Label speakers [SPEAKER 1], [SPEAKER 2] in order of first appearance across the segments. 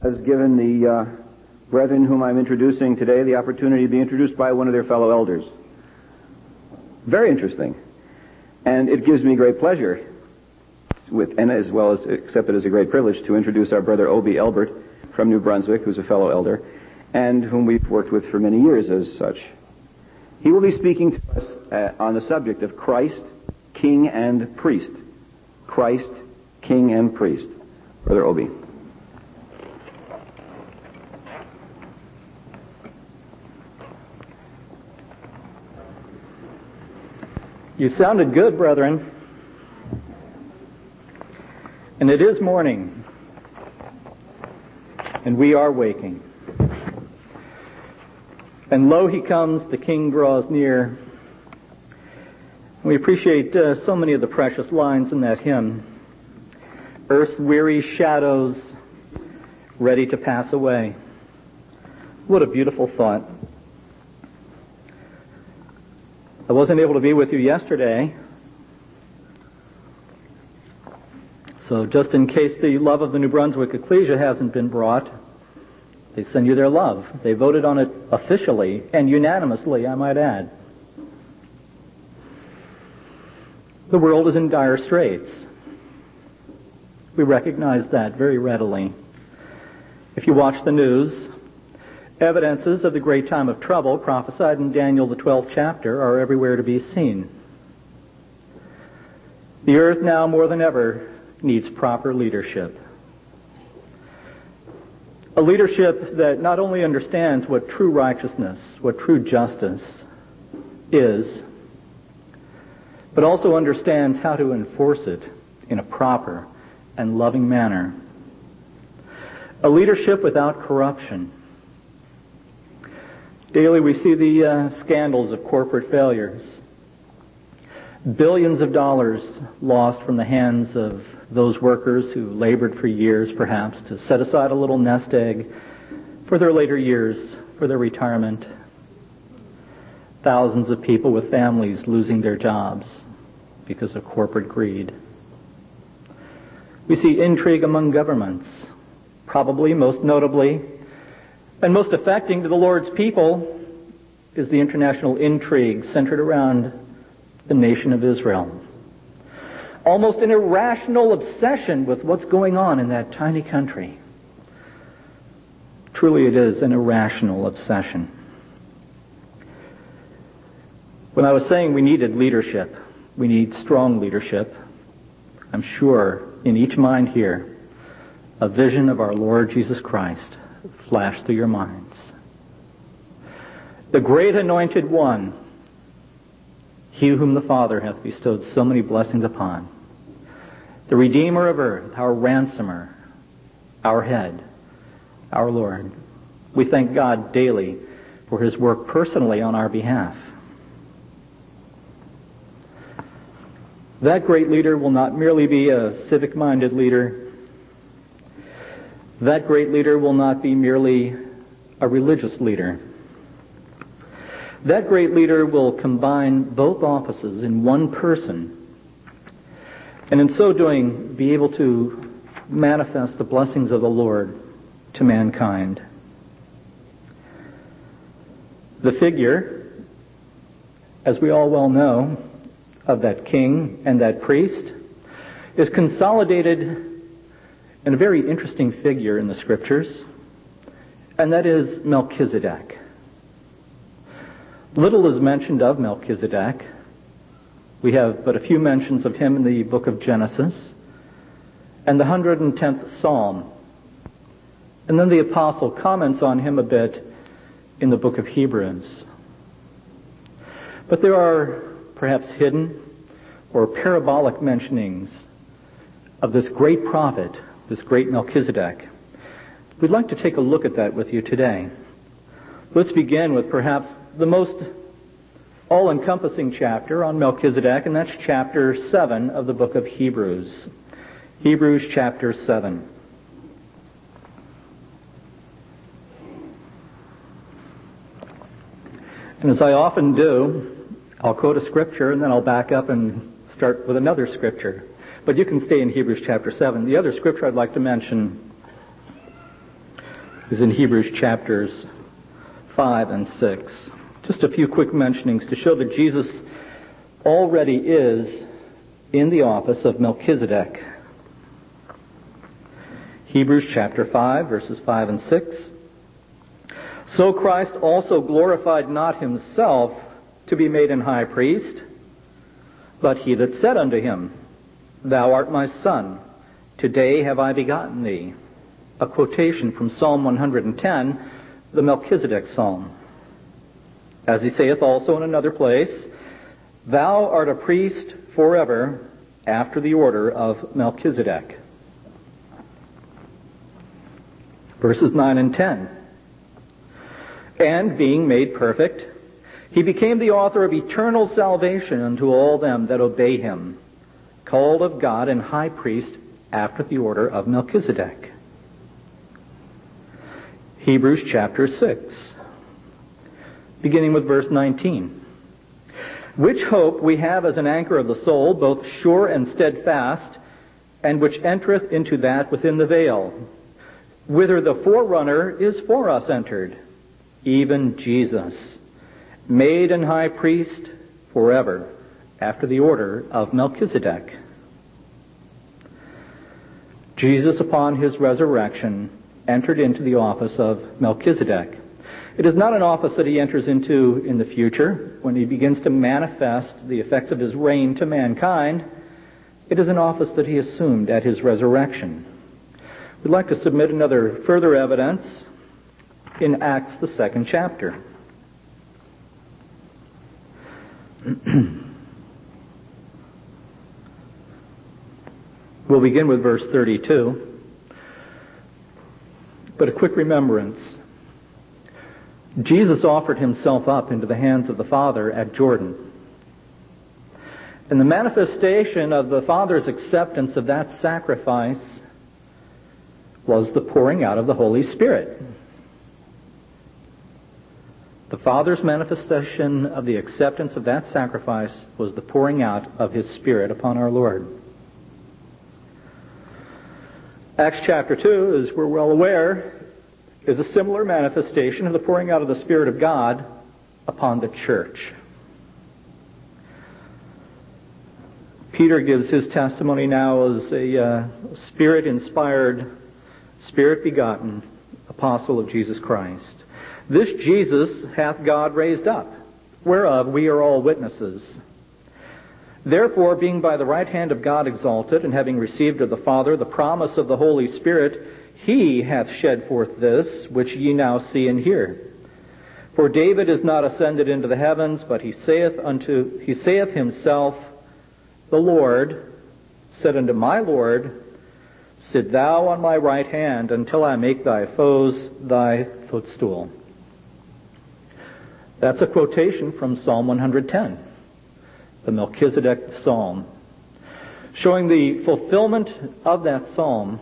[SPEAKER 1] has given the brethren whom I'm introducing today the opportunity to be introduced by one of their fellow elders. Very interesting. And it gives me great pleasure, and as well as accept it as a great privilege, to introduce our brother Obie Elbert from New Brunswick, who's a fellow elder, and whom we've worked with for many years as such. He will be speaking to us on the subject of Christ, King and Priest. Christ, King and Priest. Brother Obie.
[SPEAKER 2] You sounded good, brethren. And it is morning. And we are waking. And lo, he comes, the King draws near. We appreciate so many of the precious lines in that hymn. Earth's weary shadows ready to pass away. What a beautiful thought. I wasn't able to be with you yesterday, so just in case the love of the New Brunswick Ecclesia hasn't been brought, they send you their love. They voted on it officially and unanimously, I might add. The world is in dire straits. We recognize that very readily. If you watch the news, evidences of the great time of trouble prophesied in Daniel the 12th chapter are everywhere to be seen. The earth now more than ever needs proper leadership. A leadership that not only understands what true righteousness, what true justice is, but also understands how to enforce it in a proper and loving manner. A leadership without corruption. Daily we see the scandals of corporate failures. Billions of dollars lost from the hands of those workers who labored for years, perhaps, to set aside a little nest egg for their later years, for their retirement. Thousands of people with families losing their jobs because of corporate greed. We see intrigue among governments, probably most notably and most affecting to the Lord's people is the international intrigue centered around the nation of Israel. Almost an irrational obsession with what's going on in that tiny country. Truly it is an irrational obsession. When I was saying we needed leadership, we need strong leadership, I'm sure in each mind here, a vision of our Lord Jesus Christ flash through your minds. The great anointed one, he whom the Father hath bestowed so many blessings upon, the Redeemer of earth, our ransomer, our head, our Lord. We thank God daily for his work personally on our behalf. That great leader will not merely be a civic-minded leader. That great leader will not be merely a religious leader. That great leader will combine both offices in one person, and in so doing be able to manifest the blessings of the Lord to mankind. The figure, as we all well know, of that king and that priest is consolidated in a very interesting figure in the Scriptures, and that is Melchizedek. Little is mentioned of Melchizedek. We have but a few mentions of him in the book of Genesis and the 110th Psalm. And then the apostle comments on him a bit in the book of Hebrews. But there are perhaps hidden or parabolic mentionings of this great prophet, this great Melchizedek. We'd like to take a look at that with you today. Let's begin with perhaps the most all-encompassing chapter on Melchizedek, and that's chapter 7 of the book of Hebrews. Hebrews chapter 7. And as I often do, I'll quote a scripture and then I'll back up and start with another scripture. But you can stay in Hebrews chapter 7. The other scripture I'd like to mention is in Hebrews chapters 5 and 6. Just a few quick mentionings to show that Jesus already is in the office of Melchizedek. Hebrews chapter 5, verses 5 and 6. So Christ also glorified not himself to be made an high priest, but he that said unto him, Thou art my son, today have I begotten thee. A quotation from Psalm 110, the Melchizedek psalm. As he saith also in another place, Thou art a priest forever after the order of Melchizedek. Verses 9 and 10. And being made perfect, he became the author of eternal salvation unto all them that obey him, called of God and high priest after the order of Melchizedek. Hebrews chapter 6, beginning with verse 19. Which hope we have as an anchor of the soul, both sure and steadfast, and which entereth into that within the veil, whither the forerunner is for us entered, even Jesus, made an high priest forever, after the order of Melchizedek. Jesus, upon his resurrection, entered into the office of Melchizedek. It is not an office that he enters into in the future, when he begins to manifest the effects of his reign to mankind. It is an office that he assumed at his resurrection. We'd like to submit another further evidence in Acts, the 2nd chapter. We'll begin with verse 32. But a quick remembrance. Jesus offered himself up into the hands of the Father at Jordan. And the manifestation of the Father's acceptance of that sacrifice was the pouring out of the Holy Spirit. The Father's manifestation of the acceptance of that sacrifice was the pouring out of his Spirit upon our Lord. Acts chapter 2, as we're well aware, is a similar manifestation of the pouring out of the Spirit of God upon the church. Peter gives his testimony now as a Spirit-inspired, Spirit-begotten apostle of Jesus Christ. This Jesus hath God raised up, whereof we are all witnesses. Therefore, being by the right hand of God exalted, and having received of the Father the promise of the Holy Spirit, he hath shed forth this, which ye now see and hear. For David is not ascended into the heavens, but he saith himself, The Lord said unto my Lord, Sit thou on my right hand, until I make thy foes thy footstool. That's a quotation from Psalm 110, the Melchizedek psalm, showing the fulfillment of that psalm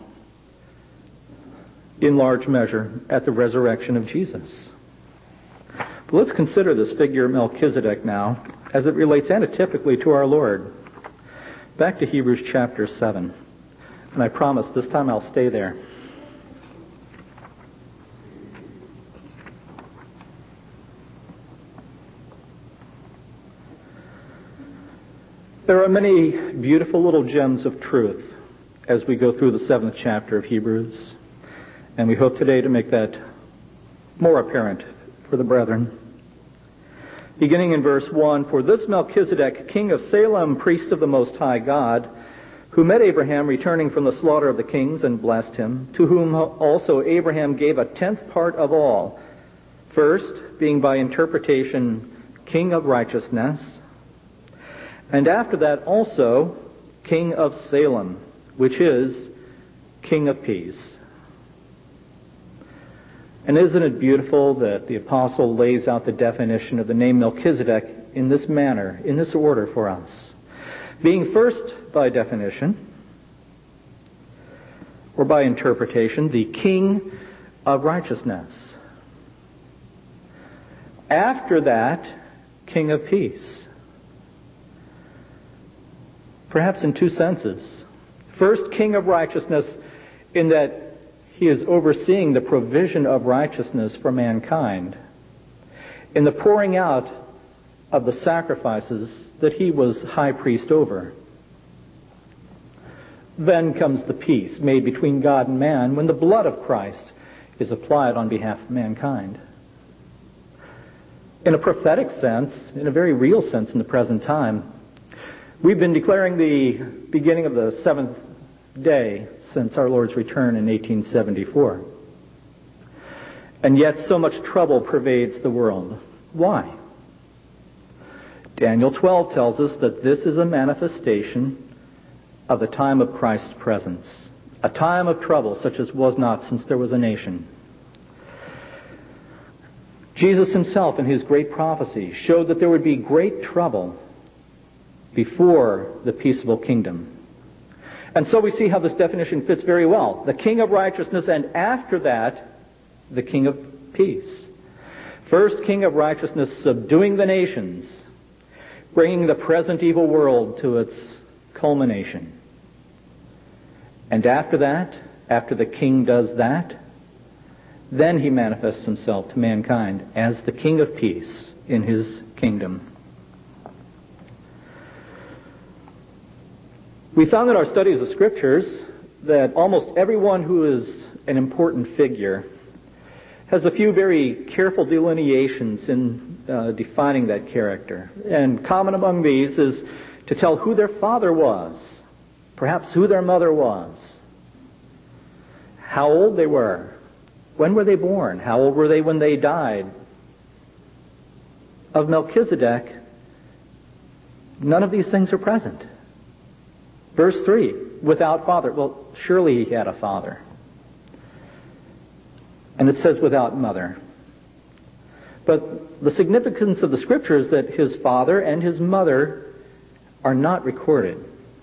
[SPEAKER 2] in large measure at the resurrection of Jesus. But let's consider this figure Melchizedek now as it relates antitypically to our Lord. Back to Hebrews chapter 7. And I promise this time I'll stay there. There are many beautiful little gems of truth as we go through the 7th chapter of Hebrews. And we hope today to make that more apparent for the brethren. Beginning in verse 1, For this Melchizedek, king of Salem, priest of the Most High God, who met Abraham returning from the slaughter of the kings and blessed him, to whom also Abraham gave a 10th part of all, first being by interpretation king of righteousness, and after that also king of Salem, which is king of peace. And isn't it beautiful that the apostle lays out the definition of the name Melchizedek in this manner, in this order for us? Being first, by definition, or by interpretation, the king of righteousness. After that, king of peace. Perhaps in two senses. First, king of righteousness, in that He is overseeing the provision of righteousness for mankind in the pouring out of the sacrifices that he was high priest over. Then comes the peace made between God and man when the blood of Christ is applied on behalf of mankind. In a prophetic sense, in a very real sense in the present time, we've been declaring the beginning of the seventh day since our Lord's return in 1874. And yet so much trouble pervades the world. Why? Daniel 12 tells us that this is a manifestation of the time of Christ's presence, a time of trouble such as was not since there was a nation. Jesus himself in his great prophecy showed that there would be great trouble before the peaceable kingdom. And so we see how this definition fits very well. The King of righteousness, and after that, the King of peace. First, King of righteousness, subduing the nations, bringing the present evil world to its culmination. And after that, after the King does that, then he manifests himself to mankind as the King of peace in his kingdom. We found in our studies of Scriptures that almost everyone who is an important figure has a few very careful delineations in defining that character. And common among these is to tell who their father was, perhaps who their mother was, how old they were, when were they born, how old were they when they died. Of Melchizedek, none of these things are present. Verse 3, without father. Well, surely he had a father. And it says without mother. But the significance of the Scripture is that his father and his mother are not recorded.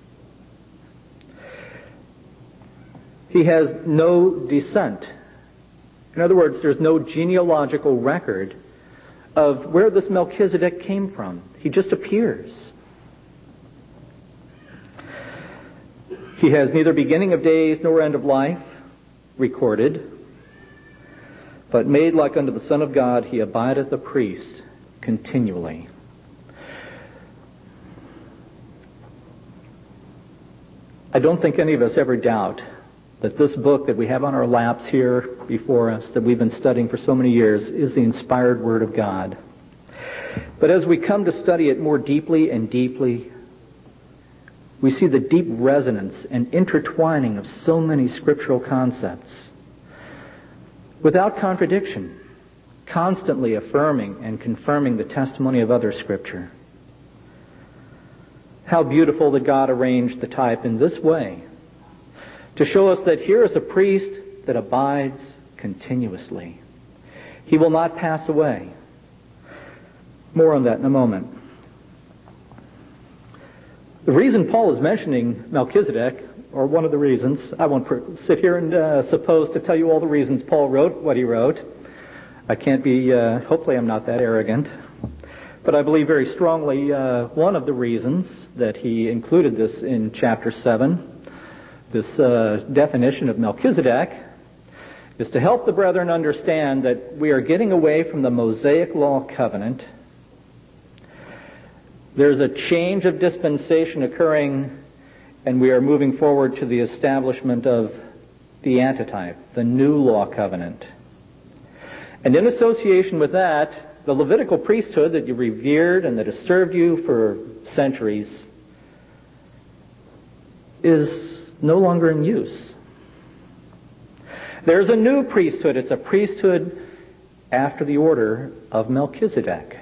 [SPEAKER 2] He has no descent. In other words, there's no genealogical record of where this Melchizedek came from. He just appears. He has neither beginning of days nor end of life recorded, but made like unto the Son of God, he abideth a priest continually. I don't think any of us ever doubt that this book that we have on our laps here before us, that we've been studying for so many years, is the inspired Word of God. But as we come to study it more deeply and deeply, we see the deep resonance and intertwining of so many scriptural concepts without contradiction, constantly affirming and confirming the testimony of other Scripture. How beautiful that God arranged the type in this way to show us that here is a priest that abides continuously. He will not pass away. More on that in a moment. The reason Paul is mentioning Melchizedek, or one of the reasons, I won't sit here and suppose to tell you all the reasons Paul wrote what he wrote. I can't be, hopefully I'm not that arrogant. But I believe very strongly one of the reasons that he included this in chapter 7, this definition of Melchizedek, is to help the brethren understand that we are getting away from the Mosaic law covenant. There's a change of dispensation occurring, and we are moving forward to the establishment of the antitype, the new law covenant. And in association with that, the Levitical priesthood that you revered and that has served you for centuries is no longer in use. There's a new priesthood. It's a priesthood after the order of Melchizedek.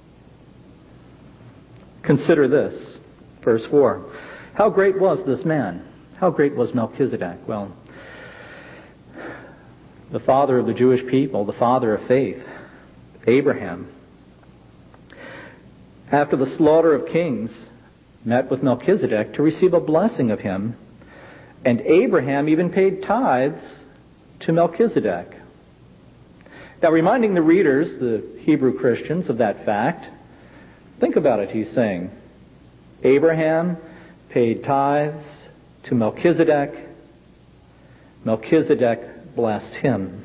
[SPEAKER 2] Consider this, verse 4. How great was this man? How great was Melchizedek? Well, the father of the Jewish people, the father of faith, Abraham, after the slaughter of kings, met with Melchizedek to receive a blessing of him, and Abraham even paid tithes to Melchizedek. Now, reminding the readers, the Hebrew Christians, of that fact, think about it, he's saying. Abraham paid tithes to Melchizedek. Melchizedek blessed him.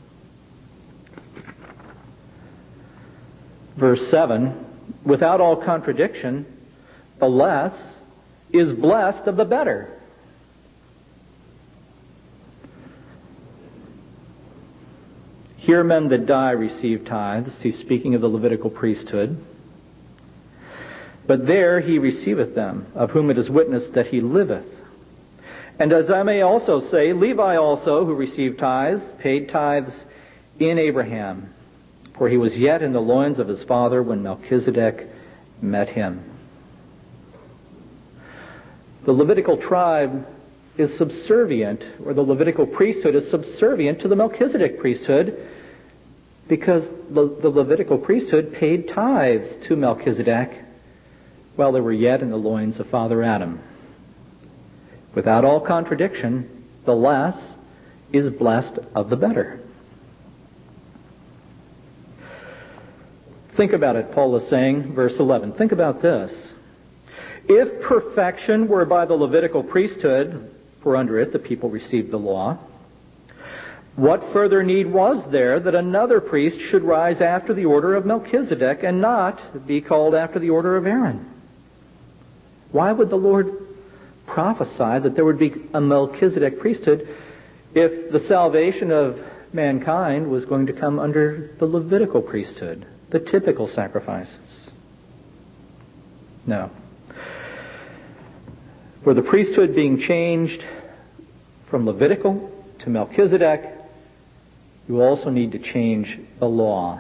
[SPEAKER 2] Verse 7, without all contradiction, the less is blessed of the better. Here men that die receive tithes. He's speaking of the Levitical priesthood. But there he receiveth them, of whom it is witnessed that he liveth. And as I may also say, Levi also, who received tithes, paid tithes in Abraham, for he was yet in the loins of his father when Melchizedek met him. The Levitical tribe is subservient, or the Levitical priesthood is subservient to the Melchizedek priesthood, because the Levitical priesthood paid tithes to Melchizedek while they were yet in the loins of Father Adam. Without all contradiction, the less is blessed of the better. Think about it, Paul is saying, verse 11. Think about this. If perfection were by the Levitical priesthood, for under it the people received the law, what further need was there that another priest should rise after the order of Melchizedek and not be called after the order of Aaron? Why would the Lord prophesy that there would be a Melchizedek priesthood if the salvation of mankind was going to come under the Levitical priesthood, the typical sacrifices? No. For the priesthood being changed from Levitical to Melchizedek, you also need to change the law.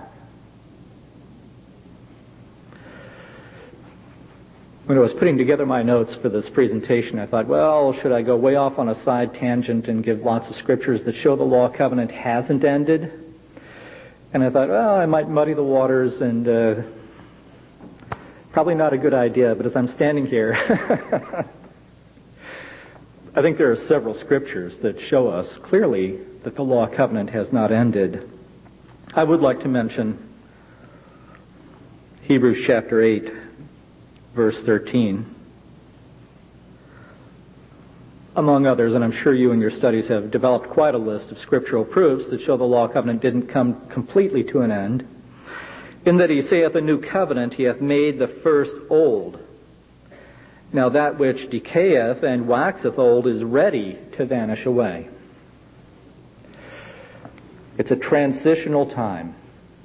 [SPEAKER 2] When I was putting together my notes for this presentation, I thought, well, should I go way off on a side tangent and give lots of scriptures that show the law covenant hasn't ended? And I thought, well, I might muddy the waters and probably not a good idea, but as I'm standing here, I think there are several scriptures that show us clearly that the law covenant has not ended. I would like to mention Hebrews chapter 8, verse 13. Among others, and I'm sure you in your studies have developed quite a list of scriptural proofs that show the law covenant didn't come completely to an end. In that he saith, a new covenant he hath made the first old. Now that which decayeth and waxeth old is ready to vanish away. It's a transitional time.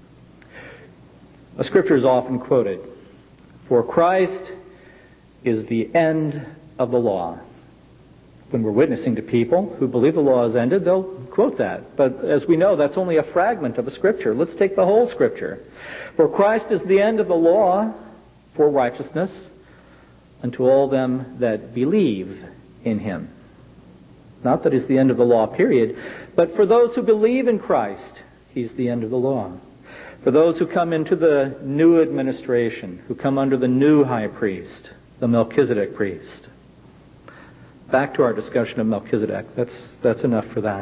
[SPEAKER 2] A scripture is often quoted, for Christ is the end of the law. When we're witnessing to people who believe the law has ended, they'll quote that. But as we know, that's only a fragment of a scripture. Let's take the whole scripture. For Christ is the end of the law for righteousness unto all them that believe in him. Not that he's the end of the law, period, but for those who believe in Christ, he's the end of the law. For those who come into the new administration, who come under the new high priest, the Melchizedek priest. Back to our discussion of Melchizedek. That's enough for that.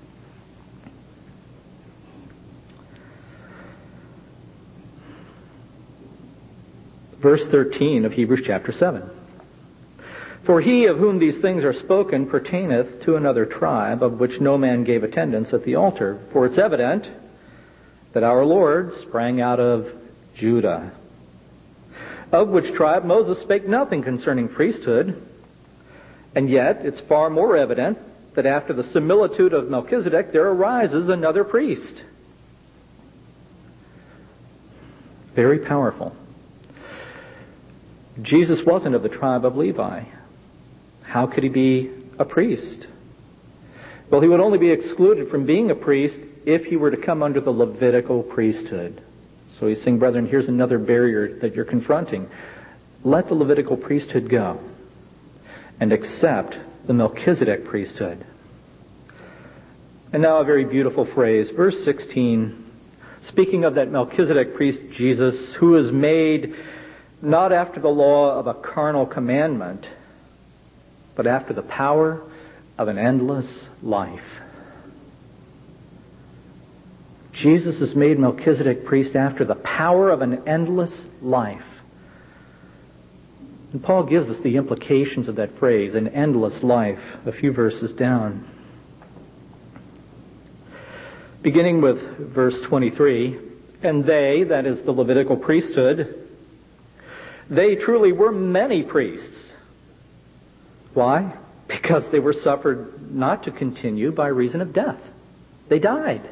[SPEAKER 2] Verse 13 of Hebrews chapter 7. For he of whom these things are spoken pertaineth to another tribe, of which no man gave attendance at the altar. For it's evident that our Lord sprang out of Judah, of which tribe Moses spake nothing concerning priesthood. And yet it's far more evident that after the similitude of Melchizedek there arises another priest. Very powerful. Jesus wasn't of the tribe of Levi. How could he be a priest? Well, he would only be excluded from being a priest if he were to come under the Levitical priesthood. So he's saying, brethren, here's another barrier that you're confronting. Let the Levitical priesthood go and accept the Melchizedek priesthood. And now a very beautiful phrase, verse 16, speaking of that Melchizedek priest Jesus, who is made not after the law of a carnal commandment, but after the power of an endless life. Jesus is made Melchizedek priest after the power of an endless life. And Paul gives us the implications of that phrase, an endless life, a few verses down. Beginning with verse 23, and they, that is the Levitical priesthood, they truly were many priests. Why? Because they were suffered not to continue by reason of death. They died.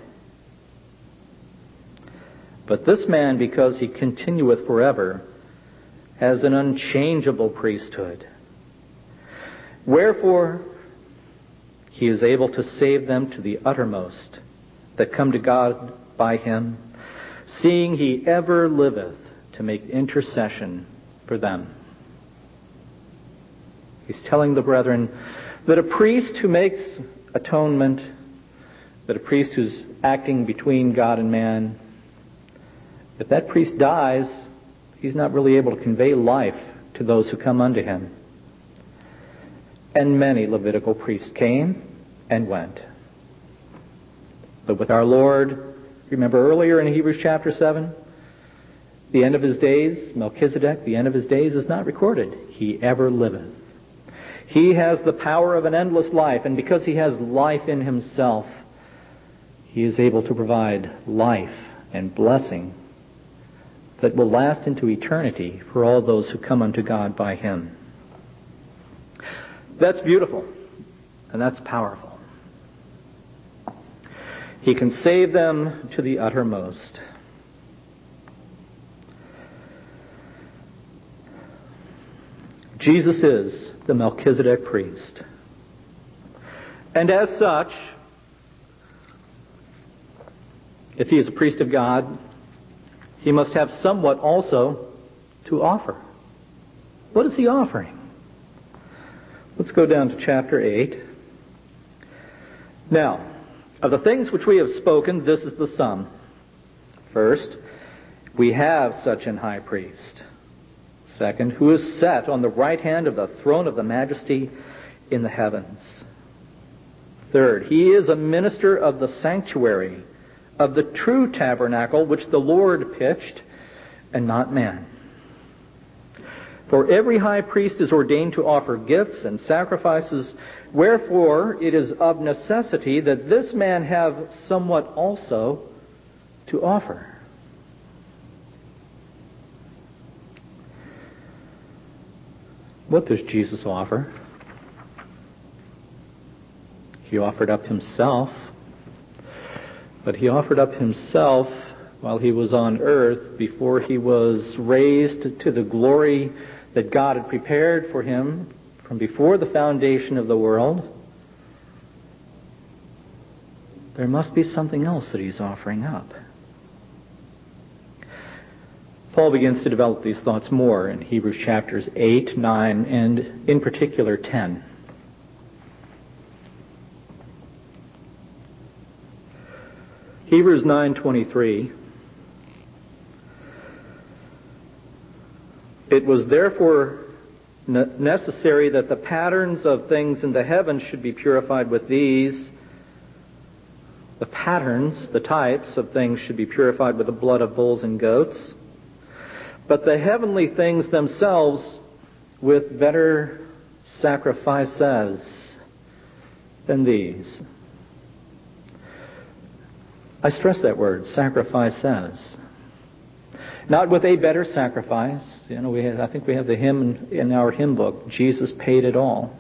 [SPEAKER 2] But this man, because he continueth forever, has an unchangeable priesthood. Wherefore, he is able to save them to the uttermost that come to God by him, seeing he ever liveth to make intercession for them. He's telling the brethren that a priest who makes atonement, that a priest who's acting between God and man, if that priest dies, he's not really able to convey life to those who come unto him. And many Levitical priests came and went. But with our Lord, remember earlier in Hebrews chapter 7, the end of his days, Melchizedek, the end of his days is not recorded. He ever liveth. He has the power of an endless life, and because he has life in himself, he is able to provide life and blessing that will last into eternity for all those who come unto God by him. That's beautiful, and that's powerful. He can save them to the uttermost. Jesus is the Melchizedek priest. And as such, if he is a priest of God, he must have somewhat also to offer. What is he offering? Let's go down to chapter 8. Now, of the things which we have spoken, this is the sum. First, we have such an high priest. Second, who is set on the right hand of the throne of the majesty in the heavens. Third, he is a minister of the sanctuary, of the true tabernacle which the Lord pitched, and not man. For every high priest is ordained to offer gifts and sacrifices, wherefore it is of necessity that this man have somewhat also to offer. What does Jesus offer? He offered up himself, but he offered up himself while he was on earth before he was raised to the glory that God had prepared for him from before the foundation of the world. There must be something else that he's offering up. Paul begins to develop these thoughts more in Hebrews chapters 8, 9, and in particular 10. Hebrews 9:23. It was therefore necessary that the patterns of things in the heavens should be purified with these. The patterns, the types of things should be purified with the blood of bulls and goats. But the heavenly things themselves with better sacrifices than these. I stress that word, sacrifices. Not with a better sacrifice. I think we have the hymn in our hymn book, Jesus paid it all.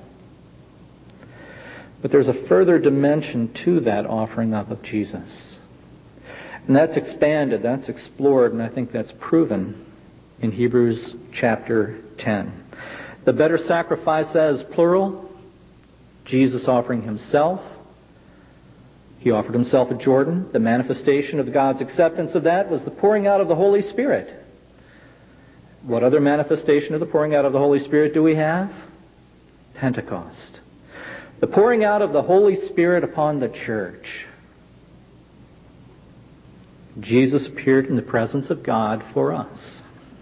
[SPEAKER 2] But there's a further dimension to that offering up of Jesus. And that's expanded, that's explored, and I think that's proven in Hebrews chapter 10. The better sacrifice as plural, Jesus offering himself. He offered himself at Jordan. The manifestation of God's acceptance of that was the pouring out of the Holy Spirit. What other manifestation of the pouring out of the Holy Spirit do we have? Pentecost. The pouring out of the Holy Spirit upon the church. Jesus appeared in the presence of God for us.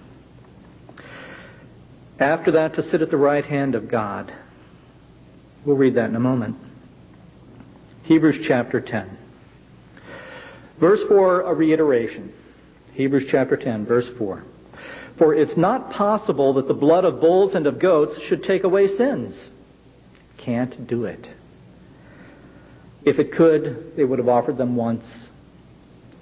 [SPEAKER 2] After that, to sit at the right hand of God. We'll read that in a moment. Hebrews chapter 10. Verse 4, a reiteration. Hebrews chapter 10, verse 4. For it's not possible that the blood of bulls and of goats should take away sins. Can't do it. If it could, they would have offered them once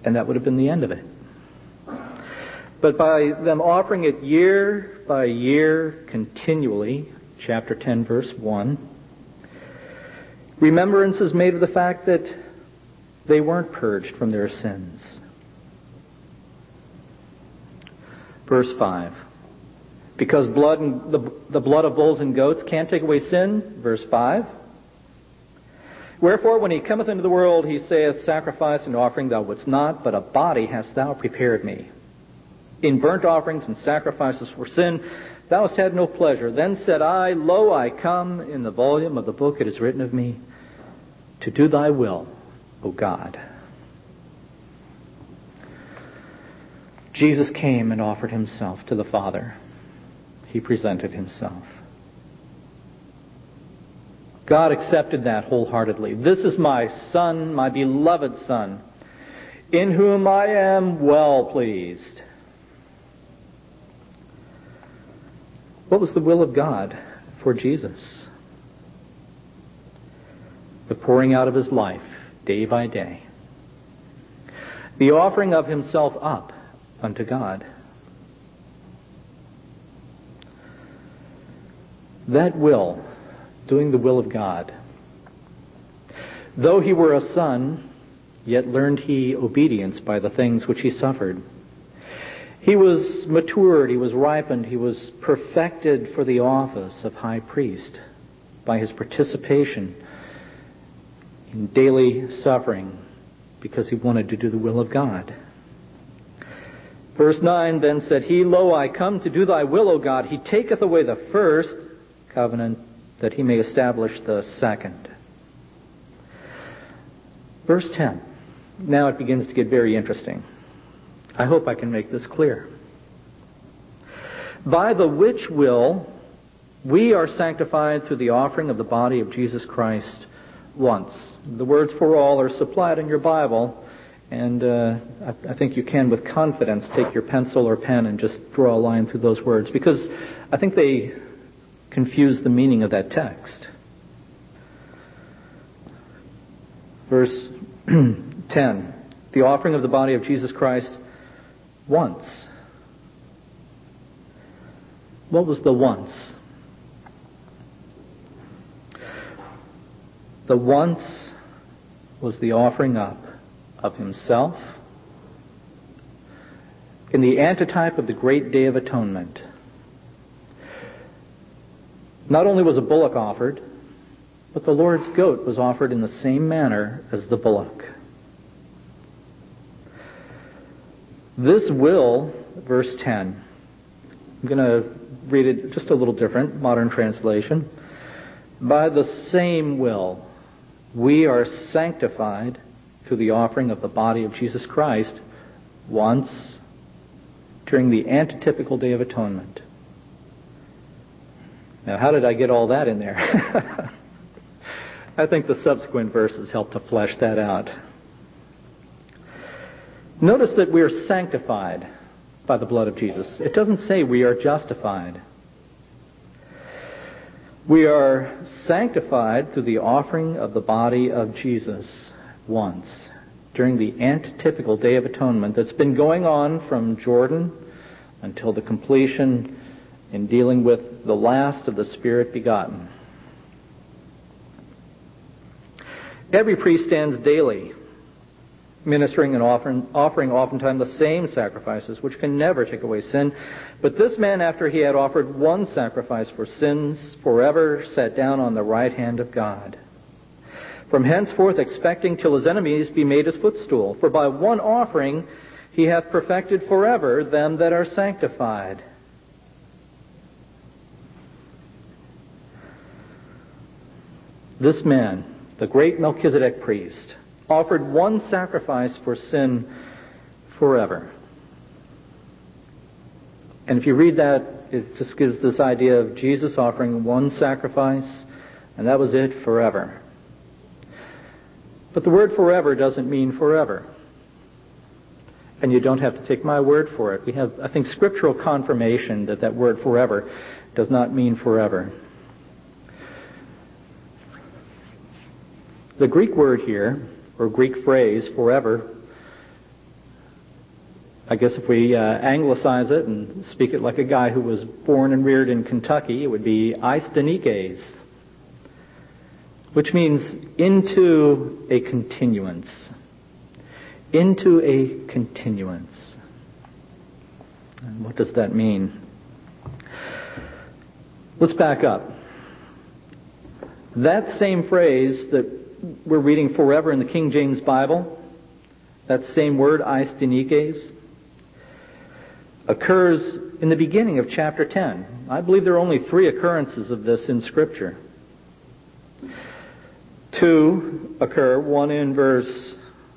[SPEAKER 2] And that would have been the end of it. But by them offering it year by year continually, chapter 10, verse 1, remembrance is made of the fact that they weren't purged from their sins. Verse 5. Because the blood of bulls and goats can't take away sin. Verse 5. Wherefore, when he cometh into the world, he saith, Sacrifice and offering thou wouldst not, but a body hast thou prepared me. In burnt offerings and sacrifices for sin, thou hast had no pleasure. Then said I, Lo, I come, in the volume of the book it is written of me, to do thy will, O God. Jesus came and offered himself to the Father. He presented himself. God accepted that wholeheartedly. This is my Son, my beloved Son, in whom I am well pleased. What was the will of God for Jesus? The pouring out of his life day by day. The offering of himself up unto God. That will, doing the will of God. Though he were a son, yet learned he obedience by the things which he suffered. He was matured, he was ripened, he was perfected for the office of high priest by his participation in daily suffering because he wanted to do the will of God. Verse 9, Then said he, Lo, I come to do thy will, O God. He taketh away the first covenant that he may establish the second. Verse 10. Now it begins to get very interesting. I hope I can make this clear. By the which will we are sanctified through the offering of the body of Jesus Christ once. The words for all are supplied in your Bible, and I think you can with confidence take your pencil or pen and just draw a line through those words, because I think they confuse the meaning of that text. Verse 10, the offering of the body of Jesus Christ once. What was the once? The once was the offering up of himself in the antitype of the great day of atonement. Not only was a bullock offered, but the Lord's goat was offered in the same manner as the bullock. This will, verse 10, I'm going to read it just a little different, modern translation. By the same will, we are sanctified through the offering of the body of Jesus Christ once during the antitypical day of atonement. Now, how did I get all that in there? I think the subsequent verses help to flesh that out. Notice that we are sanctified by the blood of Jesus. It doesn't say we are justified. We are sanctified through the offering of the body of Jesus once during the antitypical day of atonement that's been going on from Jordan until the completion in dealing with the last of the Spirit begotten. Every priest stands daily ministering and offering oftentimes the same sacrifices, which can never take away sin. But this man, after he had offered one sacrifice for sins forever, sat down on the right hand of God, from henceforth expecting till his enemies be made his footstool. For by one offering he hath perfected forever them that are sanctified. This man, the great Melchizedek priest, offered one sacrifice for sin forever. And if you read that, it just gives this idea of Jesus offering one sacrifice, and that was it forever. But the word forever doesn't mean forever. And you don't have to take my word for it. We have, I think, scriptural confirmation that that word forever does not mean forever. The Greek word here, or Greek phrase, forever, I guess if we anglicize it and speak it like a guy who was born and reared in Kentucky, it would be Eistenikes, which means into a continuance. Into a continuance. And what does that mean? Let's back up. That same phrase that we're reading forever in the King James Bible, that same word, Eistenikes, occurs in the beginning of chapter 10. I believe there are only 3 occurrences of this in Scripture. 2 occur, one in verse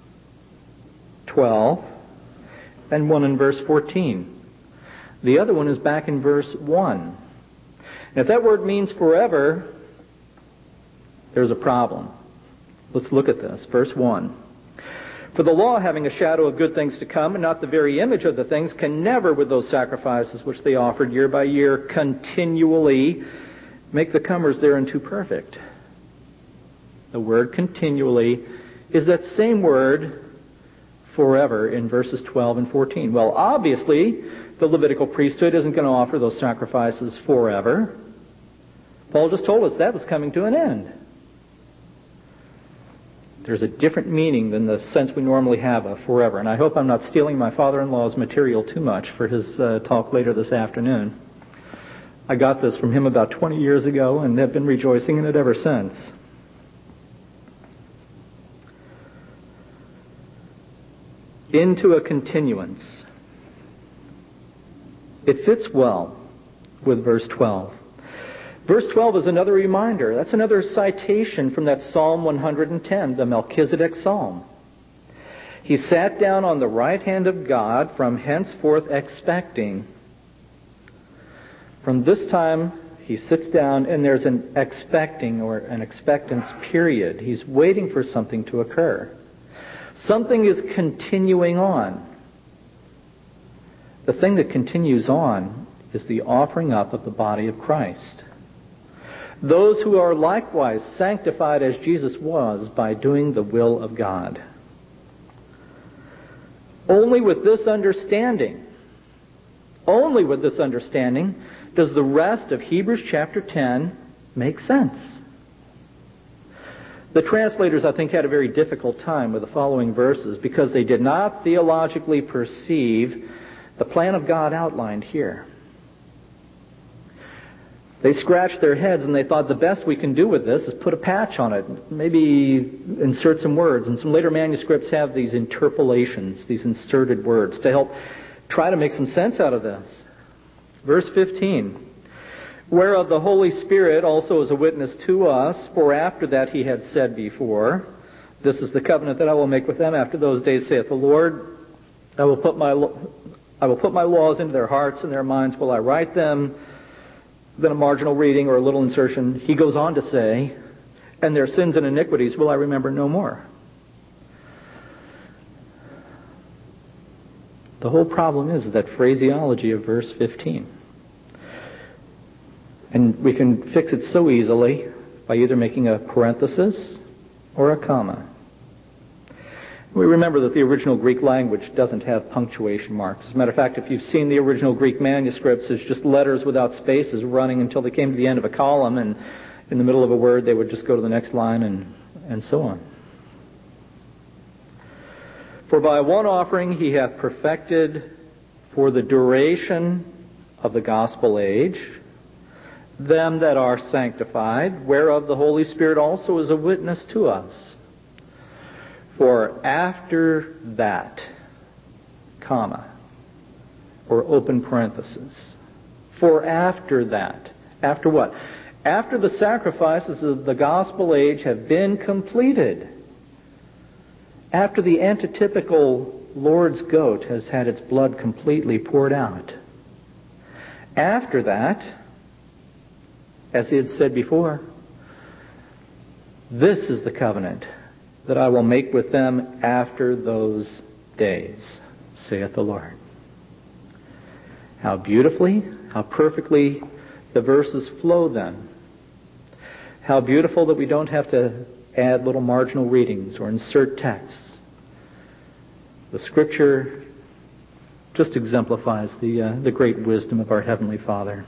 [SPEAKER 2] 12 and one in verse 14. The other one is back in verse 1. And if that word means forever, there's a problem. Let's look at this. Verse 1. For the law, having a shadow of good things to come, and not the very image of the things, can never, with those sacrifices which they offered year by year, continually make the comers thereunto perfect. The word continually is that same word forever in verses 12 and 14. Well, obviously, the Levitical priesthood isn't going to offer those sacrifices forever. Paul just told us that was coming to an end. There's a different meaning than the sense we normally have of forever. And I hope I'm not stealing my father-in-law's material too much for his talk later this afternoon. I got this from him about 20 years ago and have been rejoicing in it ever since. Into a continuance. It fits well with verse 12. Verse 12 is another reminder. That's another citation from that Psalm 110, the Melchizedek Psalm. He sat down on the right hand of God, from henceforth expecting. From this time, he sits down and there's an expecting or an expectance period. He's waiting for something to occur. Something is continuing on. The thing that continues on is the offering up of the body of Christ. Those who are likewise sanctified as Jesus was by doing the will of God. Only with this understanding does the rest of Hebrews chapter 10 make sense. The translators, I think, had a very difficult time with the following verses because they did not theologically perceive the plan of God outlined here. They scratched their heads and they thought the best we can do with this is put a patch on it, maybe insert some words. And some later manuscripts have these interpolations, these inserted words, to help try to make some sense out of this. Verse 15, whereof the Holy Spirit also is a witness to us, for after that he had said before, this is the covenant that I will make with them after those days, saith the Lord, I will put my laws into their hearts, and their minds will I write them. Then a marginal reading or a little insertion, he goes on to say, and their sins and iniquities will I remember no more. The whole problem is that phraseology of verse 15. And we can fix it so easily by either making a parenthesis or a comma. We remember that the original Greek language doesn't have punctuation marks. As a matter of fact, if you've seen the original Greek manuscripts, it's just letters without spaces running until they came to the end of a column, and in the middle of a word they would just go to the next line and so on. For by one offering he hath perfected for the duration of the gospel age them that are sanctified, whereof the Holy Spirit also is a witness to us. For after that, comma, or open parenthesis. For after that. After what? After the sacrifices of the gospel age have been completed. After the antitypical Lord's goat has had its blood completely poured out. After that, as he had said before, this is the covenant that I will make with them after those days, saith the Lord. How beautifully, how perfectly the verses flow then. How beautiful that we don't have to add little marginal readings or insert texts. The Scripture just exemplifies the great wisdom of our Heavenly Father.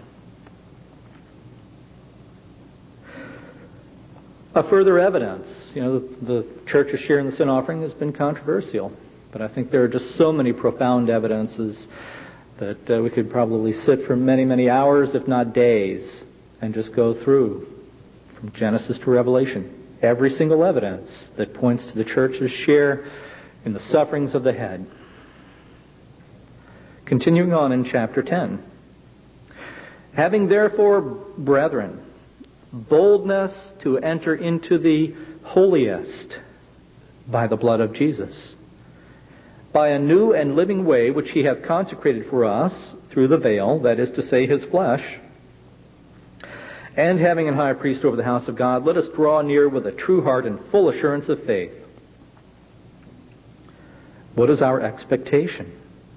[SPEAKER 2] A further evidence, the church's share in the sin offering has been controversial, but I think there are just so many profound evidences that we could probably sit for many, many hours, if not days, and just go through from Genesis to Revelation. Every single evidence that points to the church's share in the sufferings of the head. Continuing on in chapter 10. Having therefore, brethren, boldness to enter into the holiest by the blood of Jesus, by a new and living way which he hath consecrated for us through the veil, that is to say, his flesh, and having an high priest over the house of God, let us draw near with a true heart and full assurance of faith. What is our expectation?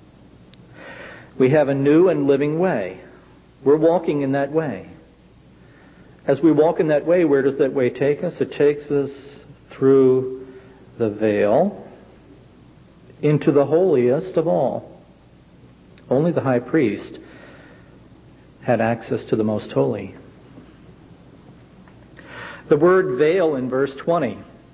[SPEAKER 2] We have a new and living way. We're walking in that way. As we walk in that way, where does that way take us? It takes us through the veil into the holiest of all. Only the high priest had access to the most holy. The word veil in verse 20,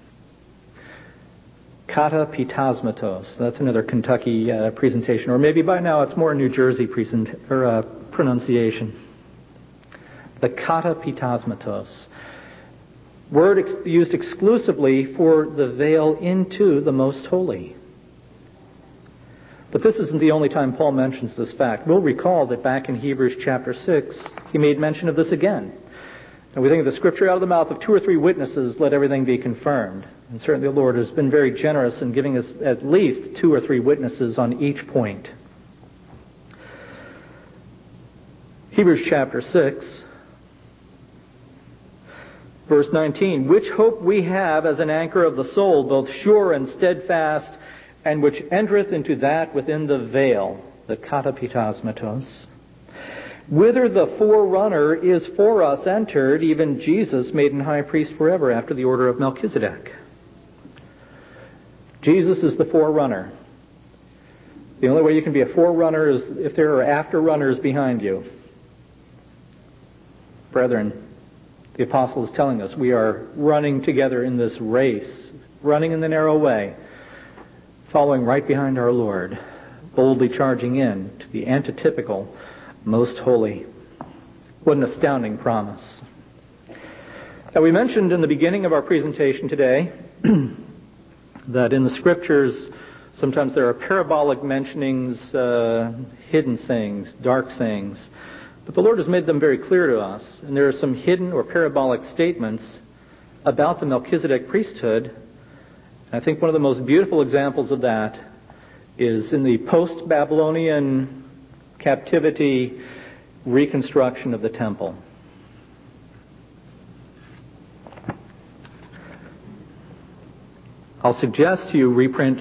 [SPEAKER 2] katapitasmatos. That's another Kentucky presentation, or maybe by now it's more New Jersey pronunciation. The katapitasmatos. Word used exclusively for the veil into the most holy. But this isn't the only time Paul mentions this fact. We'll recall that back in Hebrews chapter 6, he made mention of this again. And we think of the scripture, out of the mouth of 2 or 3 witnesses, let everything be confirmed. And certainly the Lord has been very generous in giving us at least 2 or 3 witnesses on each point. Hebrews chapter 6, verse 19, which hope we have as an anchor of the soul, both sure and steadfast, and which entereth into that within the veil, the katapitasmatos, whither the forerunner is for us entered, even Jesus made an high priest forever after the order of Melchizedek. Jesus is the forerunner. The only way you can be a forerunner is if there are afterrunners behind you. Brethren, the apostle is telling us we are running together in this race, running in the narrow way, following right behind our Lord, boldly charging in to the antitypical most holy. What an astounding promise. Now, we mentioned in the beginning of our presentation today that in the Scriptures sometimes there are parabolic mentionings, hidden sayings, dark sayings. But the Lord has made them very clear to us. And there are some hidden or parabolic statements about the Melchizedek priesthood. I think one of the most beautiful examples of that is in the post-Babylonian captivity reconstruction of the temple. I'll suggest to you reprint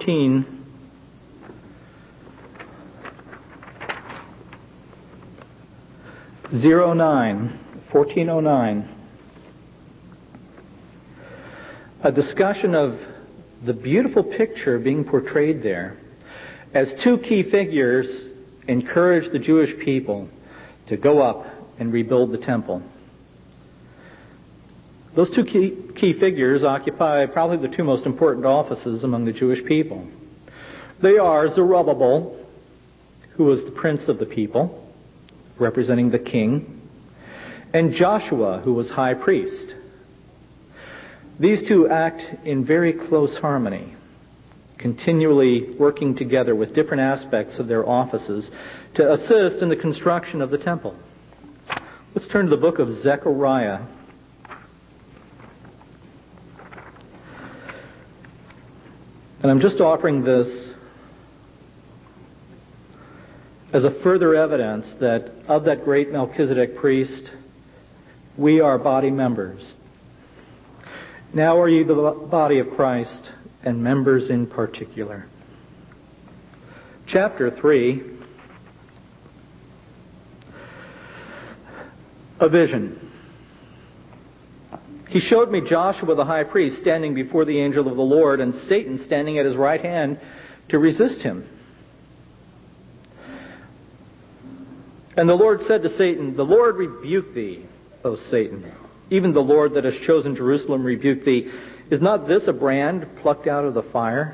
[SPEAKER 2] 1409. A discussion of the beautiful picture being portrayed there as 2 key figures encourage the Jewish people to go up and rebuild the temple. Those 2 key figures occupy probably the 2 most important offices among the Jewish people. They are Zerubbabel, who was the prince of the people, representing the king, and Joshua, who was high priest. These 2 act in very close harmony, continually working together with different aspects of their offices to assist in the construction of the temple. Let's turn to the book of Zechariah. And I'm just offering this as a further evidence that of that great Melchizedek priest, we are body members. Now are ye the body of Christ, and members in particular. Chapter 3, a vision. He showed me Joshua the high priest standing before the angel of the Lord, and Satan standing at his right hand to resist him. And the Lord said to Satan, "The Lord rebuke thee, O Satan. Even the Lord that has chosen Jerusalem rebuke thee. Is not this a brand plucked out of the fire?"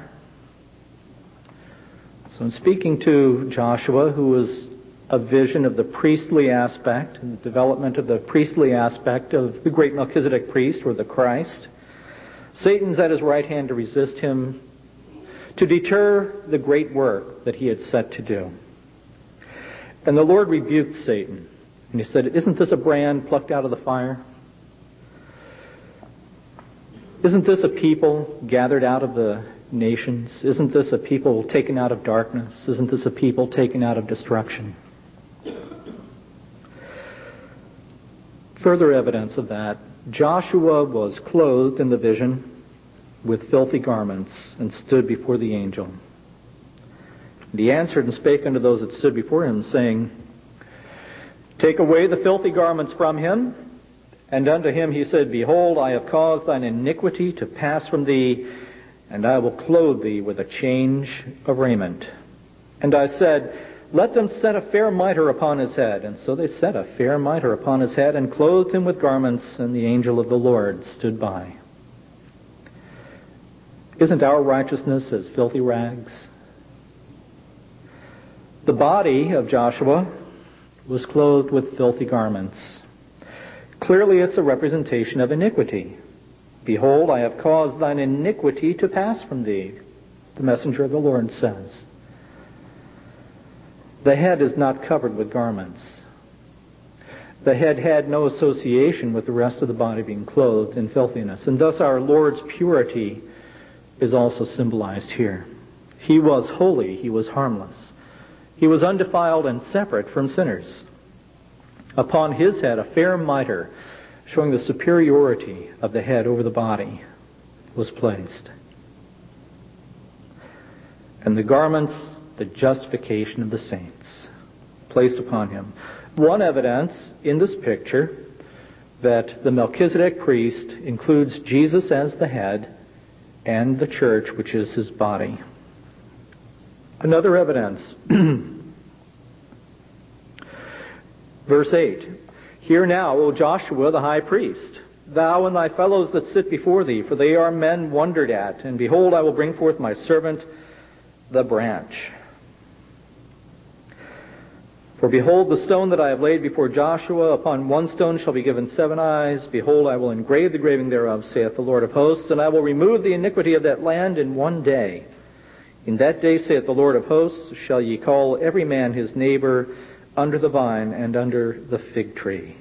[SPEAKER 2] So in speaking to Joshua, who was a vision of the priestly aspect and the development of the priestly aspect of the great Melchizedek priest, or the Christ, Satan's at his right hand to resist him, to deter the great work that he had set to do. And the Lord rebuked Satan, and he said, "Isn't this a brand plucked out of the fire? Isn't this a people gathered out of the nations? Isn't this a people taken out of darkness? Isn't this a people taken out of destruction?" Further evidence of that, Joshua was clothed in the vision with filthy garments and stood before the angel. And he answered and spake unto those that stood before him, saying, "Take away the filthy garments from him." And unto him he said, "Behold, I have caused thine iniquity to pass from thee, and I will clothe thee with a change of raiment." And I said, "Let them set a fair mitre upon his head." And so they set a fair mitre upon his head, and clothed him with garments, and the angel of the Lord stood by. Isn't our righteousness as filthy rags? The body of Joshua was clothed with filthy garments. Clearly it's a representation of iniquity. "Behold, I have caused thine iniquity to pass from thee," the messenger of the Lord says. The head is not covered with garments. The head had no association with the rest of the body being clothed in filthiness, and thus our Lord's purity is also symbolized here. He was holy, he was harmless. He was undefiled and separate from sinners. Upon his head a fair mitre, showing the superiority of the head over the body, was placed. And the garments, the justification of the saints, placed upon him. One evidence in this picture that the Melchizedek priest includes Jesus as the head and the church, which is his body. Another evidence. Verse 8. "Hear now, O Joshua the high priest, thou and thy fellows that sit before thee, for they are men wondered at. And behold, I will bring forth my servant, the branch. For behold, the stone that I have laid before Joshua, upon one stone shall be given 7 eyes. Behold, I will engrave the graving thereof, saith the Lord of hosts, and I will remove the iniquity of that land in one day. In that day, saith the Lord of hosts, shall ye call every man his neighbor under the vine and under the fig tree."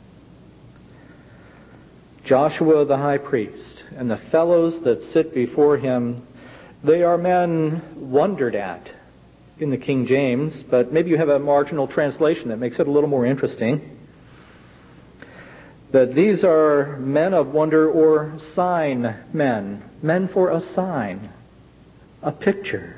[SPEAKER 2] Joshua the high priest and the fellows that sit before him, they are men wondered at in the King James, but maybe you have a marginal translation that makes it a little more interesting. That these are men of wonder, or sign men, men for a sign, a picture.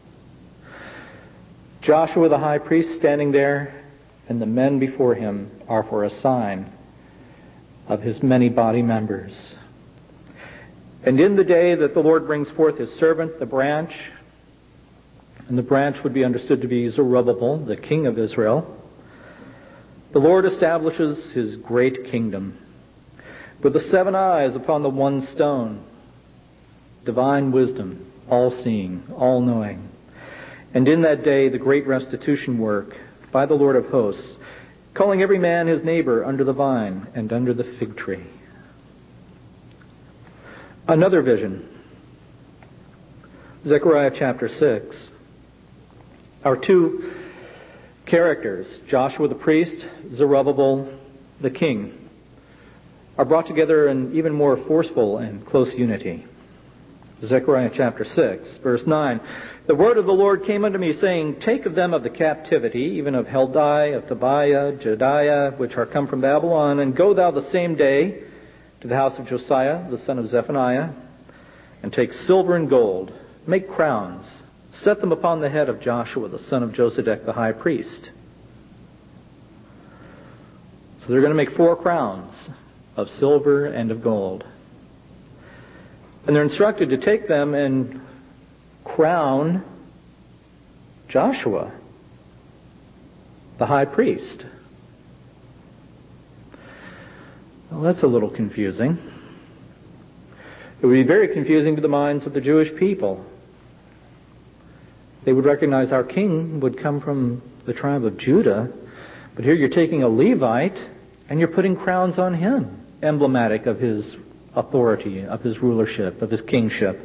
[SPEAKER 2] Joshua the high priest standing there, and the men before him are for a sign of his many body members. And in the day that the Lord brings forth his servant, the branch, and the branch would be understood to be Zerubbabel, the king of Israel, the Lord establishes his great kingdom with the 7 eyes upon the one stone, divine wisdom, all-seeing, all-knowing. And in that day, the great restitution work by the Lord of hosts, calling every man his neighbor under the vine and under the fig tree. Another vision, Zechariah chapter 6. Our 2 characters, Joshua the priest, Zerubbabel the king, are brought together in even more forceful and close unity. Zechariah chapter 6, verse 9. "The word of the Lord came unto me, saying, Take of them of the captivity, even of Heldai, of Tobiah, Jedaiah, which are come from Babylon, and go thou the same day to the house of Josiah, the son of Zephaniah, and take silver and gold, make crowns, set them upon the head of Joshua, the son of Josedek, the high priest." So they're going to make 4 crowns of silver and of gold. And they're instructed to take them and crown Joshua. the high priest. Well, that's a little confusing. It would be very confusing to the minds of the Jewish people. They would recognize our king would come from the tribe of Judah, but here you're taking a Levite and you're putting crowns on him, emblematic of his authority, of his rulership, of his kingship.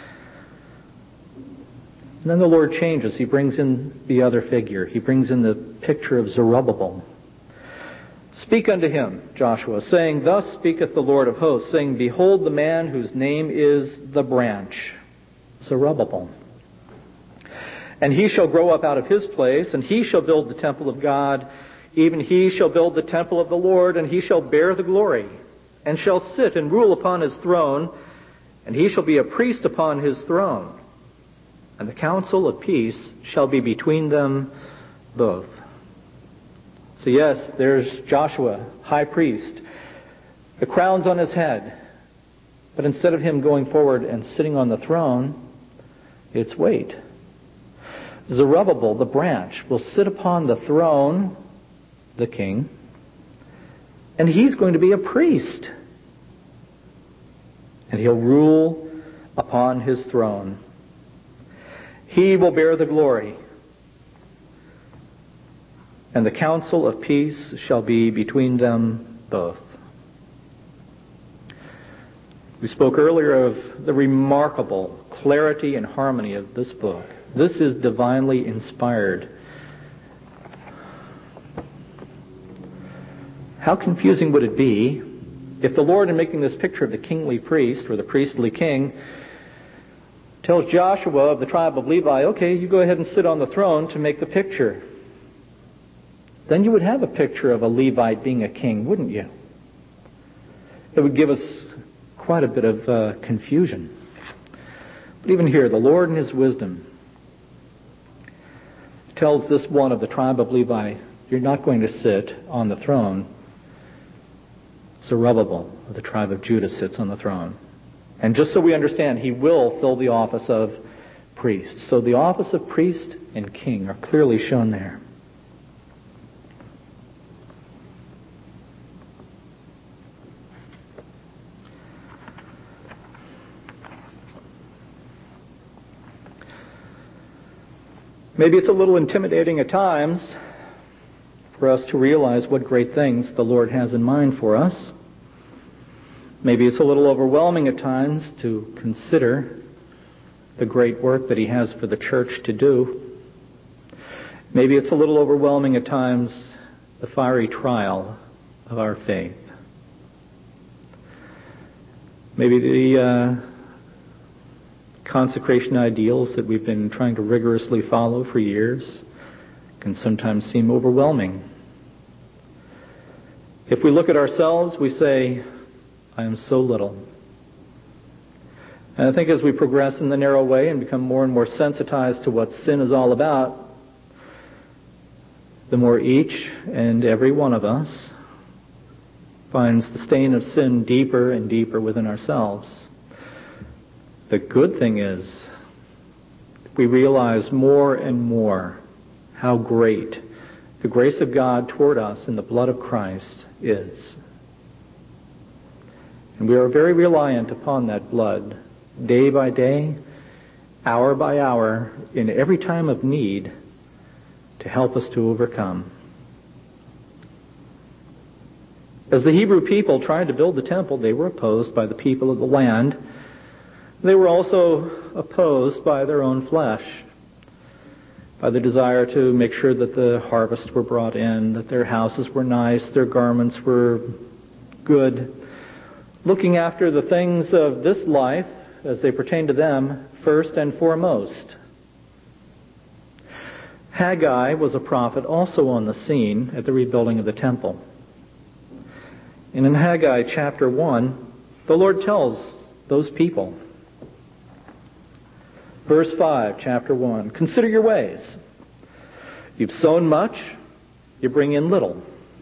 [SPEAKER 2] And then the Lord changes. He brings in the other figure. He brings in the picture of Zerubbabel. Speak unto him, Joshua, saying, Thus speaketh the Lord of hosts, saying, Behold the man whose name is the branch, Zerubbabel. And he shall grow up out of his place, and he shall build the temple of God. Even he shall build the temple of the Lord, and he shall bear the glory, and shall sit and rule upon his throne, and he shall be a priest upon his throne. And the counsel of peace shall be between them both. So yes, there's Joshua, high priest, the crown's on his head. But instead of him going forward and sitting on the throne, it's wait. Zerubbabel, the branch, will sit upon the throne, the king, and he's going to be a priest. And he'll rule upon his throne. He will bear the glory. And the counsel of peace shall be between them both. We spoke earlier of the remarkable clarity and harmony of this book. This is divinely inspired. How confusing would it be if the Lord, in making this picture of the kingly priest or the priestly king, tells Joshua of the tribe of Levi, okay, you go ahead and sit on the throne to make the picture. Then you would have a picture of a Levite being a king, wouldn't you? It would give us quite a bit of confusion. But even here, the Lord in his wisdom tells this one of the tribe of Levi, you're not going to sit on the throne. Zerubbabel of the tribe of Judah sits on the throne. And just so we understand, he will fill the office of priest. So the office of priest and king are clearly shown there. Maybe it's a little intimidating at times for us to realize what great things the Lord has in mind for us. Maybe it's a little overwhelming at times to consider the great work that he has for the church to do. Maybe it's a little overwhelming at times, the fiery trial of our faith. Maybe the consecration ideals that we've been trying to rigorously follow for years can sometimes seem overwhelming. If we look at ourselves, we say, I am so little. And I think as we progress in the narrow way and become more and more sensitized to what sin is all about, the more each and every one of us finds the stain of sin deeper and deeper within ourselves. The good thing is, we realize more and more how great the grace of God toward us in the blood of Christ is. And we are very reliant upon that blood, day by day, hour by hour, in every time of need, to help us to overcome. As the Hebrew people tried to build the temple, they were opposed by the people of the land. They were also opposed by their own flesh, by the desire to make sure that the harvests were brought in, that their houses were nice, their garments were good, looking after the things of this life as they pertain to them first and foremost. Haggai was a prophet also on the scene at the rebuilding of the temple. And in Haggai chapter 1, the Lord tells those people, verse 5, chapter 1, consider your ways. You've sown much, you bring in little.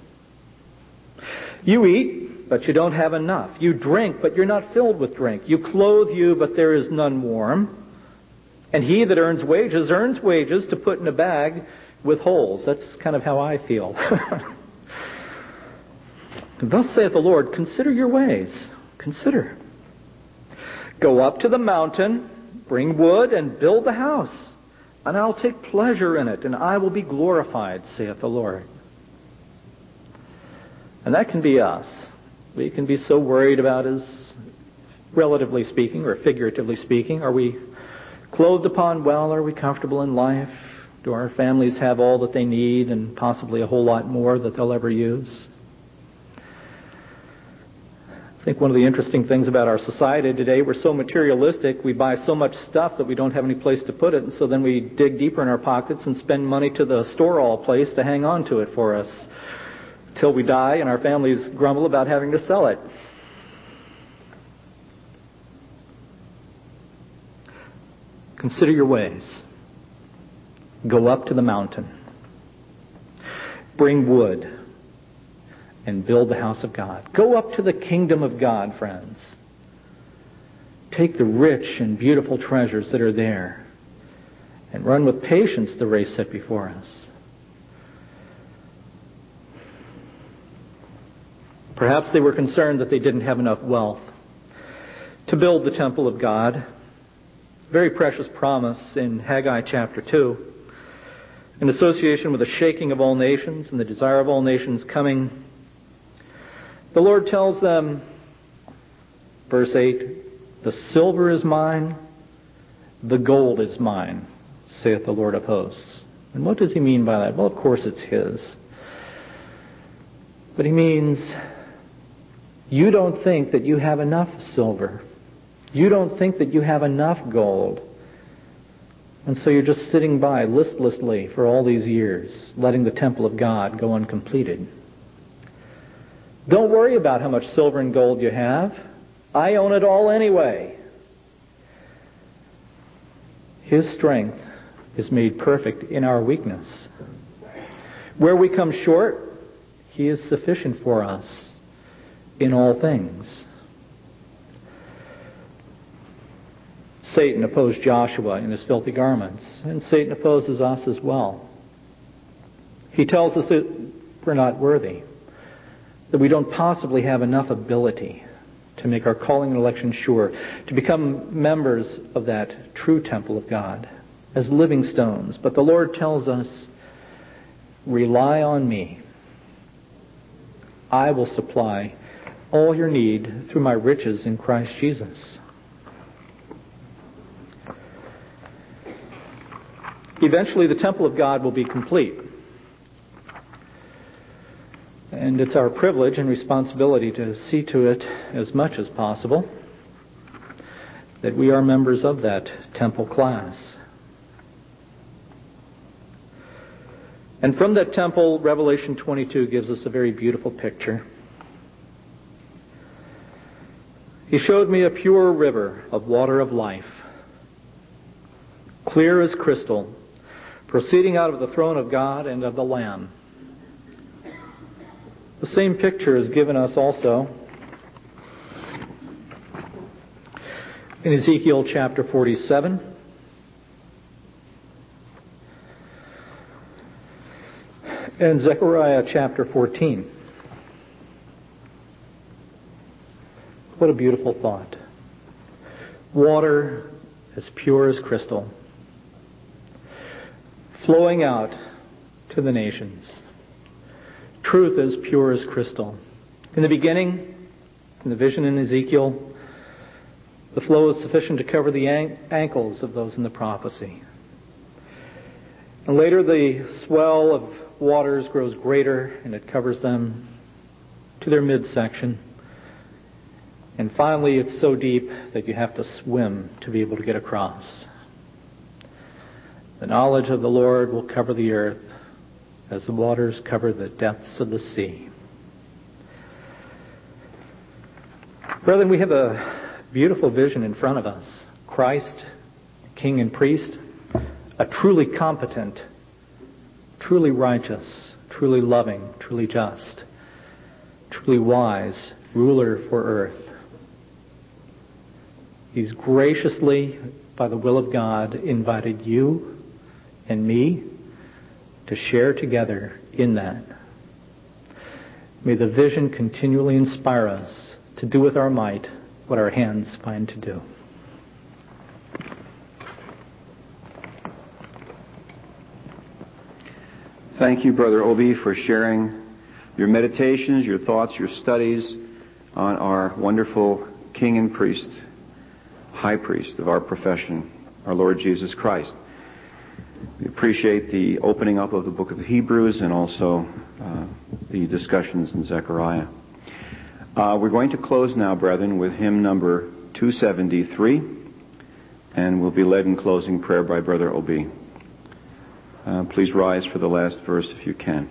[SPEAKER 2] You eat, but you don't have enough. You drink, but you're not filled with drink. You clothe you, but there is none warm. And he that earns wages to put in a bag, with holes. That's kind of how I feel. Thus saith the Lord, consider your ways. Consider. Go up to the mountain, bring wood, and build the house. And I'll take pleasure in it, and I will be glorified, saith the Lord. And that can be us. We can be so worried about us, relatively speaking, or figuratively speaking. Are we clothed upon well? Are we comfortable in life? Do our families have all that they need and possibly a whole lot more that they'll ever use? I think one of the interesting things about our society today, we're so materialistic, we buy so much stuff that we don't have any place to put it, and so then we dig deeper in our pockets and spend money to the store-all place to hang on to it for us till we die and our families grumble about having to sell it. Consider your ways. Go up to the mountain. Bring wood and build the house of God. Go up to the kingdom of God, friends. Take the rich and beautiful treasures that are there and run with patience the race set before us. Perhaps they were concerned that they didn't have enough wealth to build the temple of God. Very precious promise in Haggai chapter 2. In association with the shaking of all nations and the desire of all nations coming, the Lord tells them, verse 8, the silver is mine, the gold is mine, saith the Lord of hosts. And what does he mean by that? Well, of course it's his. But he means, you don't think that you have enough silver. You don't think that you have enough gold. And so you're just sitting by listlessly for all these years, letting the temple of God go uncompleted. Don't worry about how much silver and gold you have. I own it all anyway. His strength is made perfect in our weakness. Where we come short, he is sufficient for us in all things. Satan opposed Joshua in his filthy garments, and Satan opposes us as well. He tells us that we're not worthy, that we don't possibly have enough ability to make our calling and election sure, to become members of that true temple of God as living stones. But the Lord tells us, rely on me. I will supply all your need through my riches in Christ Jesus. Eventually, the temple of God will be complete. And it's our privilege and responsibility to see to it as much as possible that we are members of that temple class. And from that temple, Revelation 22 gives us a very beautiful picture. He showed me a pure river of water of life, clear as crystal, proceeding out of the throne of God and of the Lamb. The same picture is given us also in Ezekiel chapter 47. And Zechariah chapter 14. What a beautiful thought. Water as pure as crystal, flowing out to the nations. Truth as pure as crystal. In the beginning, in the vision in Ezekiel, the flow is sufficient to cover the ankles of those in the prophecy. And later the swell of waters grows greater and it covers them to their midsection. And finally it's so deep that you have to swim to be able to get across. The knowledge of the Lord will cover the earth as the waters cover the depths of the sea. Brethren, we have a beautiful vision in front of us. Christ, King and Priest, a truly competent, truly righteous, truly loving, truly just, truly wise ruler for earth. He's graciously, by the will of God, invited you and me to share together in that. May the vision continually inspire us to do with our might what our hands find to do.
[SPEAKER 1] Thank you, Brother Obi, for sharing your meditations, your thoughts, your studies on our wonderful King and Priest, High Priest of our profession, our Lord Jesus Christ. We appreciate the opening up of the book of Hebrews and also the discussions in Zechariah. We're going to close now, brethren, with hymn number 273, and we'll be led in closing prayer by Brother Obi. Please rise for the last verse if you can.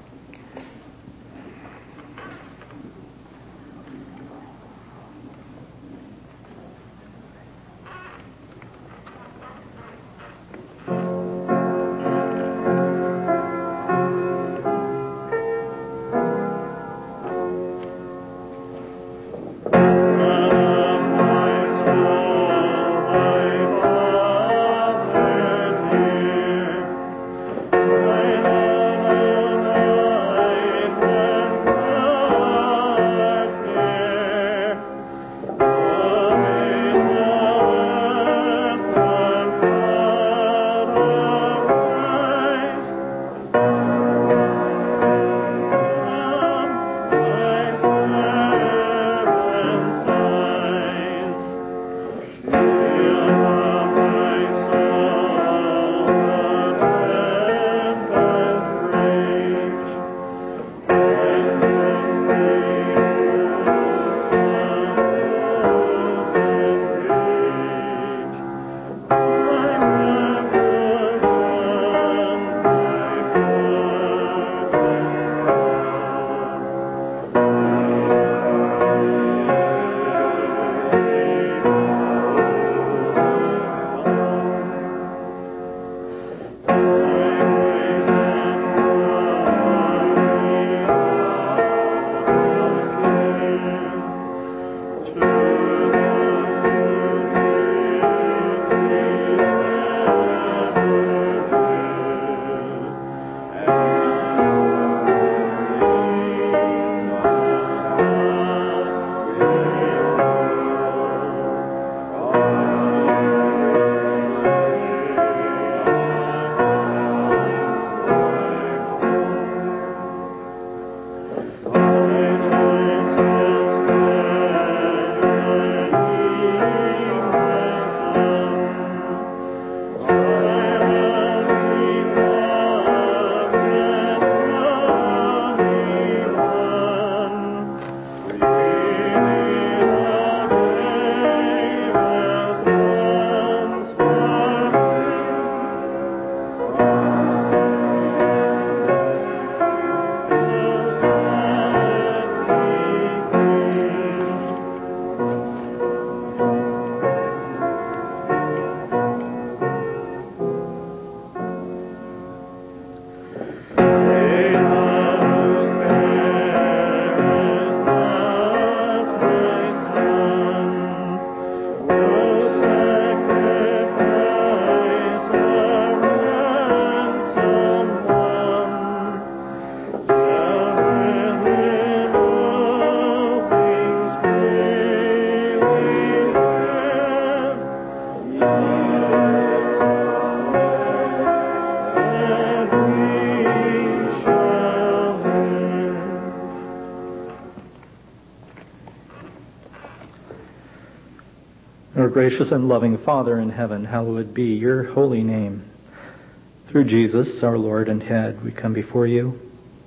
[SPEAKER 2] Our gracious and loving Father in heaven, hallowed be your holy name. Through Jesus, our Lord and Head, we come before you,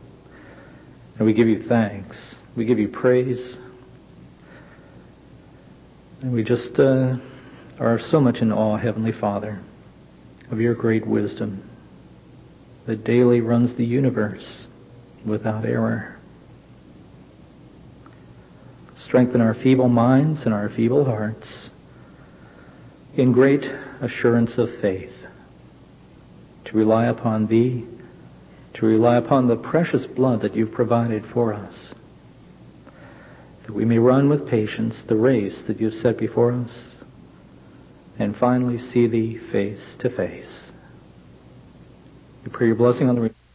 [SPEAKER 2] and we give you thanks. We give you praise. And we just are so much in awe, Heavenly Father, of your great wisdom that daily runs the universe without error. Strengthen our feeble minds and our feeble hearts in great assurance of faith, to rely upon Thee, to rely upon the precious blood that You've provided for us, that we may run with patience the race that You've set before us, and finally see Thee face to face. We pray your blessing on the